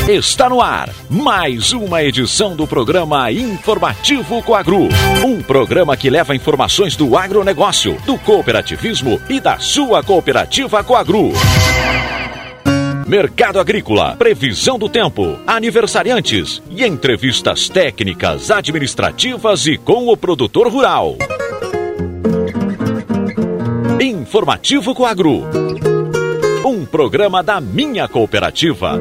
Está no ar mais uma edição do programa Informativo Coagro. Um programa que leva informações do agronegócio, do cooperativismo e da sua cooperativa Coagro. Mercado agrícola, previsão do tempo, aniversariantes e entrevistas técnicas, administrativas e com o produtor rural. Informativo Coagro. Um programa da minha cooperativa.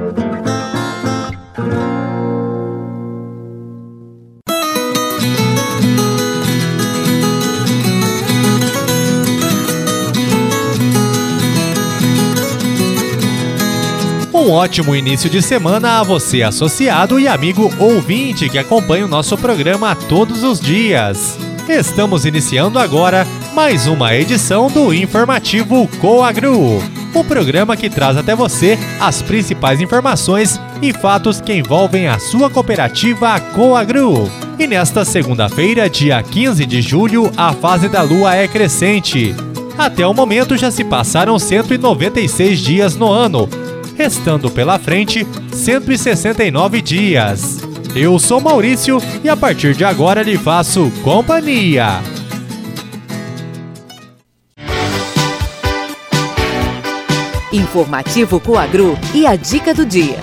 Um ótimo início de semana a você, associado e amigo ouvinte que acompanha o nosso programa todos os dias. Estamos iniciando agora mais uma edição do Informativo Coagro, o programa que traz até você as principais informações e fatos que envolvem a sua cooperativa Coagro. E nesta segunda-feira, dia 15 de julho, a fase da lua é crescente. Até o momento já se passaram 196 dias no ano, restando pela frente 169 dias. Eu sou Maurício e a partir de agora lhe faço companhia. Informativo Coagro e a dica do dia.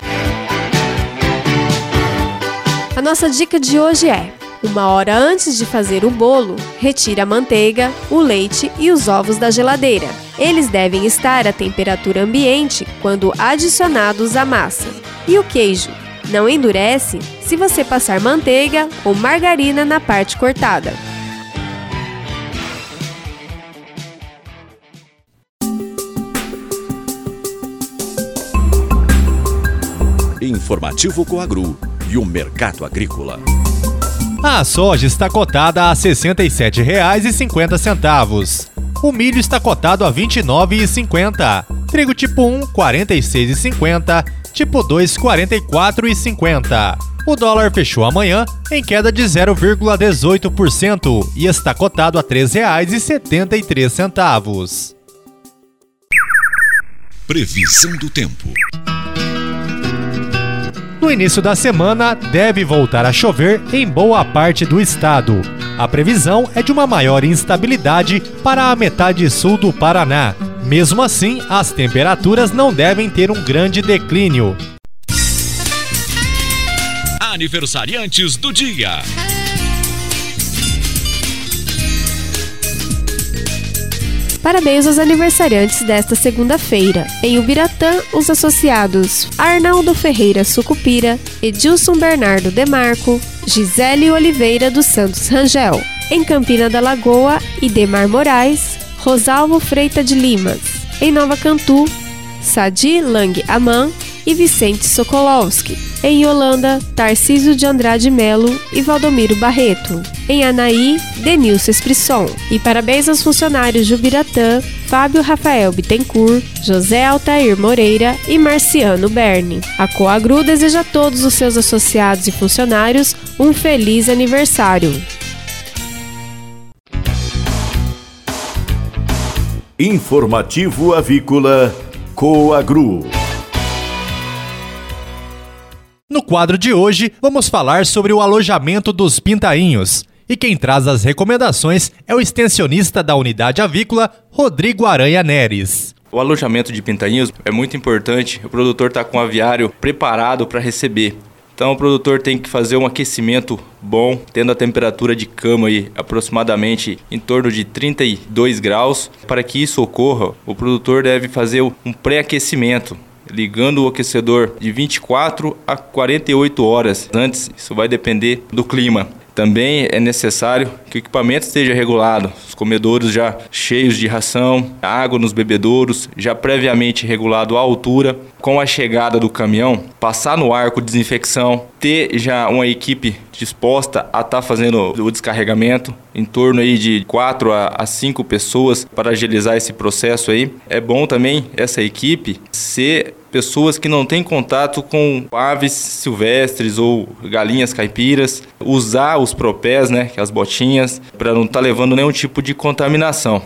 A nossa dica de hoje é: 1 hora antes de fazer o bolo, retire a manteiga, o leite e os ovos da geladeira. Eles devem estar à temperatura ambiente quando adicionados à massa. E o queijo? Não endurece se você passar manteiga ou margarina na parte cortada. Informativo Coagro e o mercado agrícola. A soja está cotada a R$ 67,50. O milho está cotado a R$ 29,50. Trigo tipo 1, R$ 46,50. Tipo 2, R$ 44,50. O dólar fechou amanhã em queda de 0,18% e está cotado a R$ 3,73. Previsão do tempo. No início da semana, deve voltar a chover em boa parte do estado. A previsão é de uma maior instabilidade para a metade sul do Paraná. Mesmo assim, as temperaturas não devem ter um grande declínio. Aniversariantes do dia. Parabéns aos aniversariantes desta segunda-feira. Em Ubiratã, os associados Arnaldo Ferreira Sucupira, Edilson Bernardo Demarco, Gisele Oliveira dos Santos Rangel. Em Campina da Lagoa, Idemar Moraes, Rosalvo Freita de Limas. Em Nova Cantu, Sadi Lang Aman e Vicente Sokolowski. Em Holanda, Tarcísio de Andrade Melo e Valdomiro Barreto. Em Anaí, Denilson Esprisson. E parabéns aos funcionários de Ubiratã, Fábio Rafael Bittencourt, José Altair Moreira e Marciano Berni. A Coagro deseja a todos os seus associados e funcionários um feliz aniversário. Informativo Avícola Coagro. No quadro de hoje, vamos falar sobre o alojamento dos pintainhos. E quem traz as recomendações é o extensionista da unidade avícola, Rodrigo Aranha Neres. O alojamento de pintainhos é muito importante, o produtor está com o aviário preparado para receber. Então o produtor tem que fazer um aquecimento bom, tendo a temperatura de cama aí aproximadamente em torno de 32 graus. Para que isso ocorra, o produtor deve fazer um pré-aquecimento, ligando o aquecedor de 24 a 48 horas antes. Isso vai depender do clima. Também é necessário que o equipamento esteja regulado, os comedouros já cheios de ração, água nos bebedouros, já previamente regulado a altura. Com a chegada do caminhão, passar no arco de desinfecção, ter já uma equipe disposta a estar fazendo o descarregamento, em torno aí de 4 a 5 pessoas para agilizar esse processo aí. É bom também essa equipe ser pessoas que não têm contato com aves silvestres ou galinhas caipiras, usar os propés, né, que é as botinhas, para não estar levando nenhum tipo de contaminação.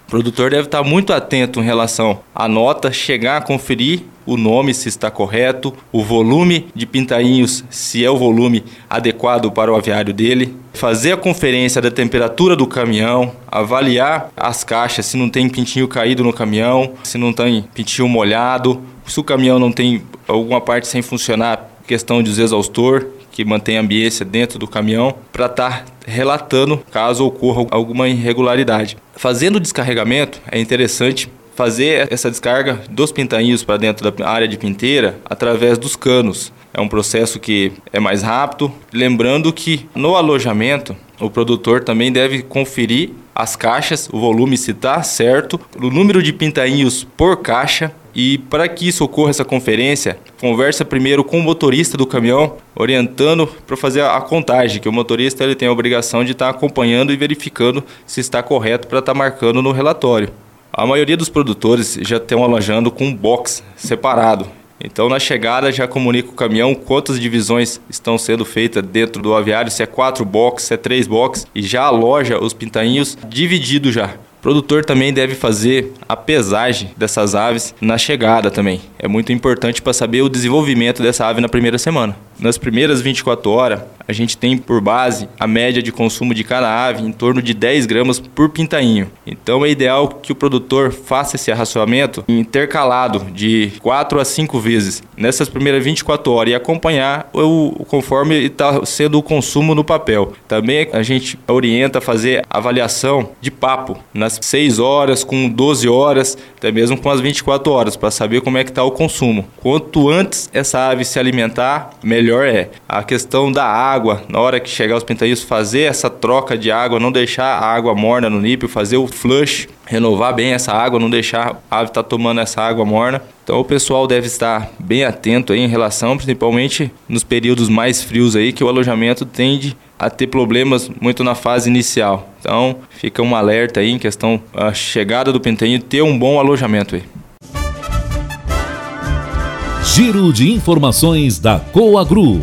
O produtor deve estar muito atento em relação à nota, chegar a conferir o nome se está correto, o volume de pintainhos, se é o volume adequado para o aviário dele, fazer a conferência da temperatura do caminhão, avaliar as caixas, se não tem pintinho caído no caminhão, se não tem pintinho molhado, se o caminhão não tem alguma parte sem funcionar, questão de exaustor, que mantém a ambiência dentro do caminhão, para estar relatando caso ocorra alguma irregularidade. Fazendo o descarregamento, é interessante fazer essa descarga dos pintainhos para dentro da área de pinteira através dos canos. É um processo que é mais rápido. Lembrando que no alojamento, o produtor também deve conferir as caixas, o volume se está certo, o número de pintainhos por caixa. E para que isso ocorra, essa conferência, conversa primeiro com o motorista do caminhão, orientando para fazer a contagem, que o motorista ele tem a obrigação de estar acompanhando e verificando se está correto para estar marcando no relatório. A maioria dos produtores já estão alojando com um box separado. Então, na chegada, já comunica o caminhão quantas divisões estão sendo feitas dentro do aviário, se é 4 boxes, se é 3 boxes, e já aloja os pintainhos divididos já. O produtor também deve fazer a pesagem dessas aves na chegada também. É muito importante para saber o desenvolvimento dessa ave na primeira semana. Nas primeiras 24 horas, a gente tem por base a média de consumo de cada ave em torno de 10 gramas por pintainho. Então é ideal que o produtor faça esse arraçoamento intercalado de 4 a 5 vezes nessas primeiras 24 horas e acompanhar conforme está sendo o consumo no papel. Também a gente orienta a fazer avaliação de papo nas 6 horas, com 12 horas, até mesmo com as 24 horas, para saber como é que está o consumo. Quanto antes essa ave se alimentar, melhor é. A questão da água, na hora que chegar os pintainhos, fazer essa troca de água, não deixar a água morna no nípel, fazer o flush, renovar bem essa água, não deixar a ave estar tomando essa água morna. Então o pessoal deve estar bem atento aí em relação, principalmente nos períodos mais frios aí, que o alojamento tende a ter problemas muito na fase inicial. Então fica um alerta aí em questão da chegada do pintainho, ter um bom alojamento aí. Giro de informações da Coagru.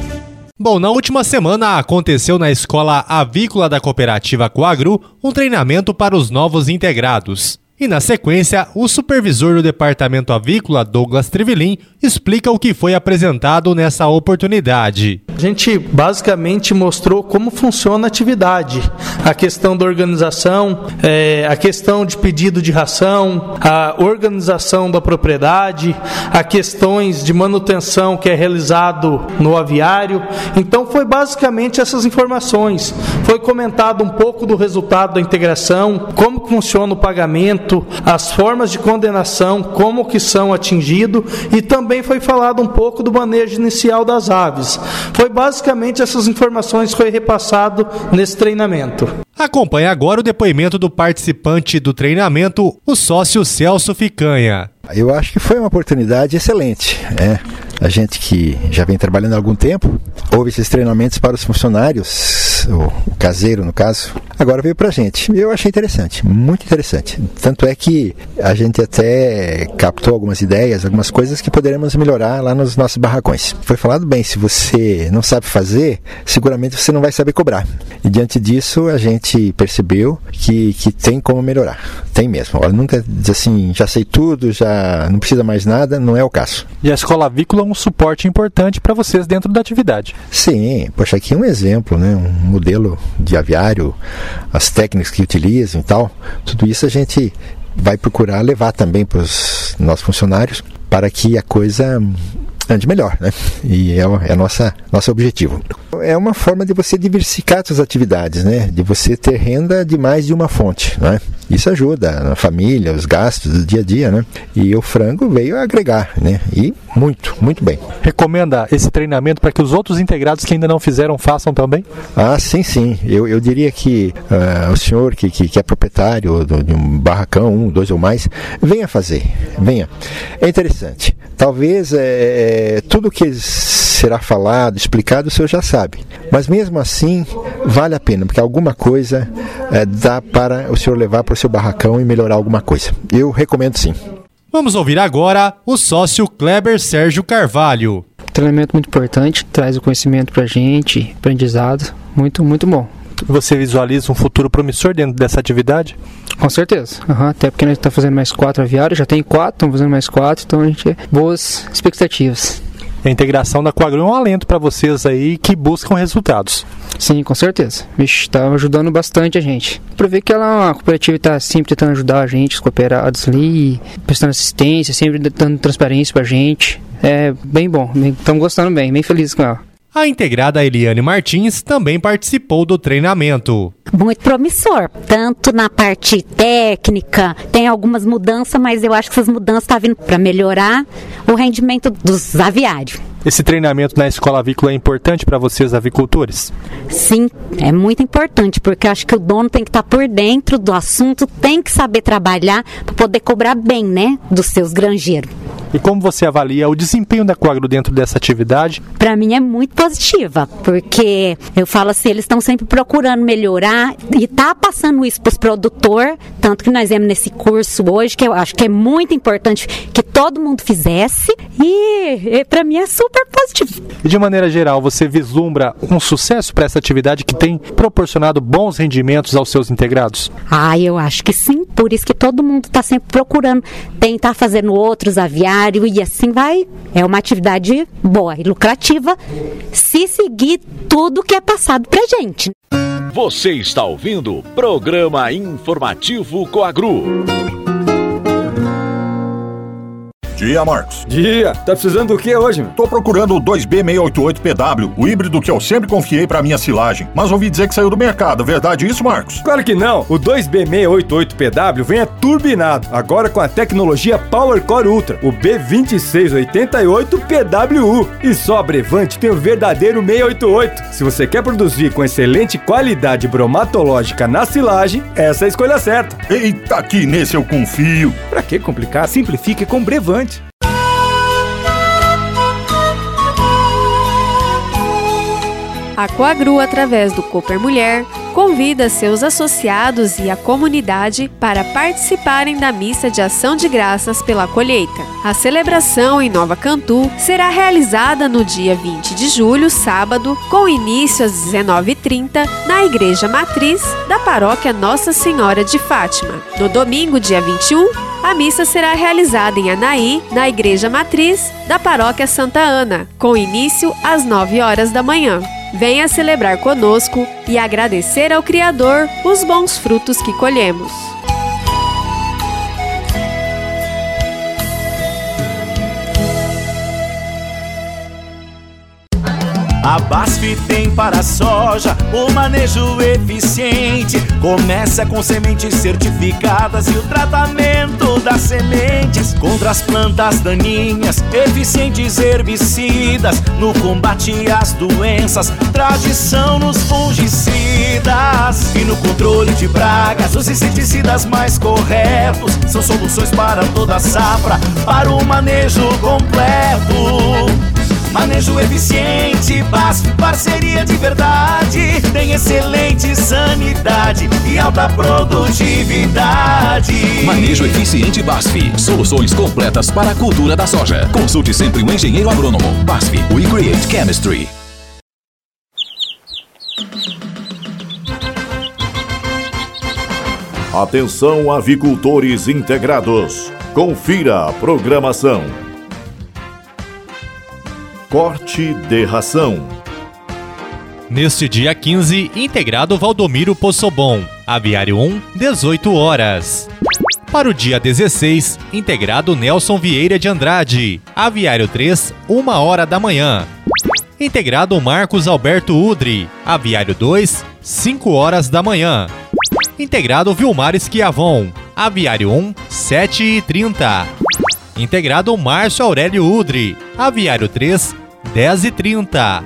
Bom, na última semana aconteceu na Escola Avícola da Cooperativa Coagru um treinamento para os novos integrados. E na sequência, o supervisor do Departamento Avícola, Douglas Trivelin, explica o que foi apresentado nessa oportunidade. A gente basicamente mostrou como funciona a atividade, a questão da organização, a questão de pedido de ração, a organização da propriedade, a questões de manutenção que é realizado no aviário. Então foi basicamente essas informações. Foi comentado um pouco do resultado da integração, como funciona o pagamento, as formas de condenação, como que são atingidos, e também foi falado um pouco do manejo inicial das aves. Foi basicamente essas informações que foi repassado nesse treinamento. Acompanhe agora o depoimento do participante do treinamento, o sócio Celso Ficanha. Eu acho que foi uma oportunidade excelente, A gente que já vem trabalhando há algum tempo, houve esses treinamentos para os funcionários, o caseiro no caso, agora veio para a gente. Eu achei interessante, muito interessante. Tanto é que a gente até captou algumas ideias, algumas coisas que poderemos melhorar lá nos nossos barracões. Foi falado bem, se você não sabe fazer, seguramente você não vai saber cobrar. E diante disso, a gente percebeu que tem como melhorar. Tem mesmo. Olha, nunca diz assim, já sei tudo, já não precisa mais nada, não é o caso. E a Escola Avícola é um suporte importante para vocês dentro da atividade. Sim, poxa, aqui é um exemplo, um modelo de aviário, as técnicas que utilizam e tal, tudo isso a gente vai procurar levar também para os nossos funcionários para que a coisa ande melhor, E é o nosso objetivo. É uma forma de você diversificar suas atividades, de você ter renda de mais de uma fonte, Isso ajuda na família, os gastos do dia a dia, E o frango veio a agregar, E muito, muito bem. Recomenda esse treinamento para que os outros integrados que ainda não fizeram façam também? Ah, sim. Eu diria que o senhor que é proprietário de um barracão, 1, 2 ou mais, venha fazer, venha. É interessante. Talvez tudo que será falado, explicado, o senhor já sabe. Mas mesmo assim, vale a pena, porque alguma coisa dá para o senhor levar para o seu barracão e melhorar alguma coisa. Eu recomendo sim. Vamos ouvir agora o sócio Kleber Sérgio Carvalho. Treinamento muito importante, traz o conhecimento para a gente, aprendizado, muito, muito bom. você visualiza um futuro promissor dentro dessa atividade? Com certeza, até porque a gente está fazendo mais 4 aviários, já tem 4, estamos fazendo mais 4, então a gente tem boas expectativas. A integração da Coagro é um alento para vocês aí que buscam resultados. Sim, com certeza. Está ajudando bastante a gente. Para ver que ela é uma cooperativa que está sempre tentando ajudar a gente, os cooperados ali, prestando assistência, sempre dando transparência para a gente. É bem bom, estamos gostando bem felizes com ela. A integrada Eliane Martins também participou do treinamento. Muito promissor, tanto na parte técnica, tem algumas mudanças, mas eu acho que essas mudanças estão vindo para melhorar o rendimento dos aviários. Esse treinamento na escola avícola é importante para vocês, avicultores? Sim, é muito importante, porque eu acho que o dono tem que estar por dentro do assunto, tem que saber trabalhar para poder cobrar bem, né, dos seus granjeiros. E como você avalia o desempenho da Coagro dentro dessa atividade? Para mim é muito positiva, porque eu falo assim, eles estão sempre procurando melhorar e tá passando isso para os produtores, tanto que nós vemos nesse curso hoje, que eu acho que é muito importante que todo mundo fizesse, e para mim é super positivo. E de maneira geral, você vislumbra um sucesso para essa atividade que tem proporcionado bons rendimentos aos seus integrados? Eu acho que sim, por isso que todo mundo está sempre procurando tentar fazendo outros aviários, e assim vai. É uma atividade boa e lucrativa se seguir tudo que é passado pra gente. Você está ouvindo o Programa Informativo Coagru. Dia, Marcos. Dia. Tá precisando do que hoje, meu? Tô procurando o 2B688PW, o híbrido que eu sempre confiei pra minha silagem. Mas ouvi dizer que saiu do mercado. Verdade isso, Marcos? Claro que não. O 2B688PW vem turbinado, agora com a tecnologia PowerCore Ultra, o B2688PWU. E só a Brevante tem o verdadeiro 688. Se você quer produzir com excelente qualidade bromatológica na silagem, essa é a escolha certa. Eita, aqui nesse eu confio. Pra que complicar? Simplifique com Brevante. A Coagru, através do Cooper Mulher, convida seus associados e a comunidade para participarem da missa de ação de graças pela colheita. A celebração em Nova Cantu será realizada no dia 20 de julho, sábado, com início às 19h30, na Igreja Matriz da Paróquia Nossa Senhora de Fátima. No domingo, dia 21, a missa será realizada em Anaí, na Igreja Matriz da Paróquia Santa Ana, com início às 9 horas da manhã. Venha celebrar conosco e agradecer ao Criador os bons frutos que colhemos. A BASF tem para a soja o manejo eficiente. Começa com sementes certificadas e o tratamento das sementes contra as plantas daninhas, eficientes herbicidas no combate às doenças, tradição nos fungicidas e no controle de pragas. Os inseticidas mais corretos são soluções para toda a safra, para o manejo completo. Manejo eficiente, BASF, parceria de verdade. Tem excelente sanidade e alta produtividade. Manejo eficiente BASF. Soluções completas para a cultura da soja. Consulte sempre um engenheiro agrônomo. BASF, we create chemistry. Atenção, avicultores integrados. Confira a programação. Corte de ração. Neste dia 15, integrado Valdomiro Possobon, Aviário 1, 18 horas. Para o dia 16, integrado Nelson Vieira de Andrade, Aviário 3, 1 hora da manhã. Integrado Marcos Alberto Udri, Aviário 2, 5 horas da manhã. Integrado Vilmar Esquiavon, Aviário 1, 7h30. Integrado Márcio Aurélio Udri, Aviário 3, 10h30.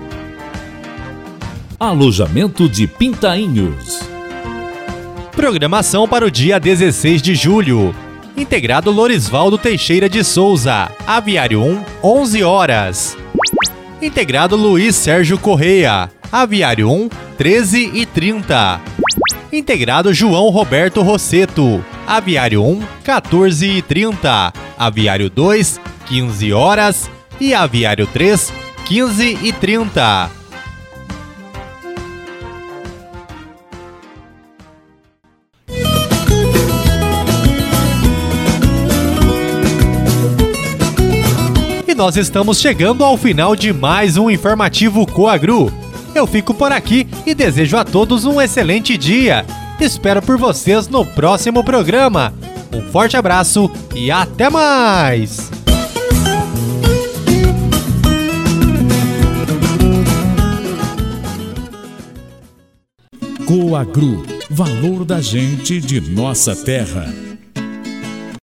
Alojamento de Pintainhos. Programação para o dia 16 de julho. Integrado Lorisvaldo Teixeira de Souza, Aviário 1, 11 horas. Integrado Luiz Sérgio Correia, Aviário 1, 13h30. Integrado João Roberto Rosseto, Aviário 1, 14h30. Aviário 2, 15 horas. E Aviário 3, 15h30. nós estamos chegando ao final de mais um informativo Coagru. Eu fico por aqui e desejo a todos um excelente dia. Espero por vocês no próximo programa. Um forte abraço e até mais! Coagru, valor da gente de nossa terra.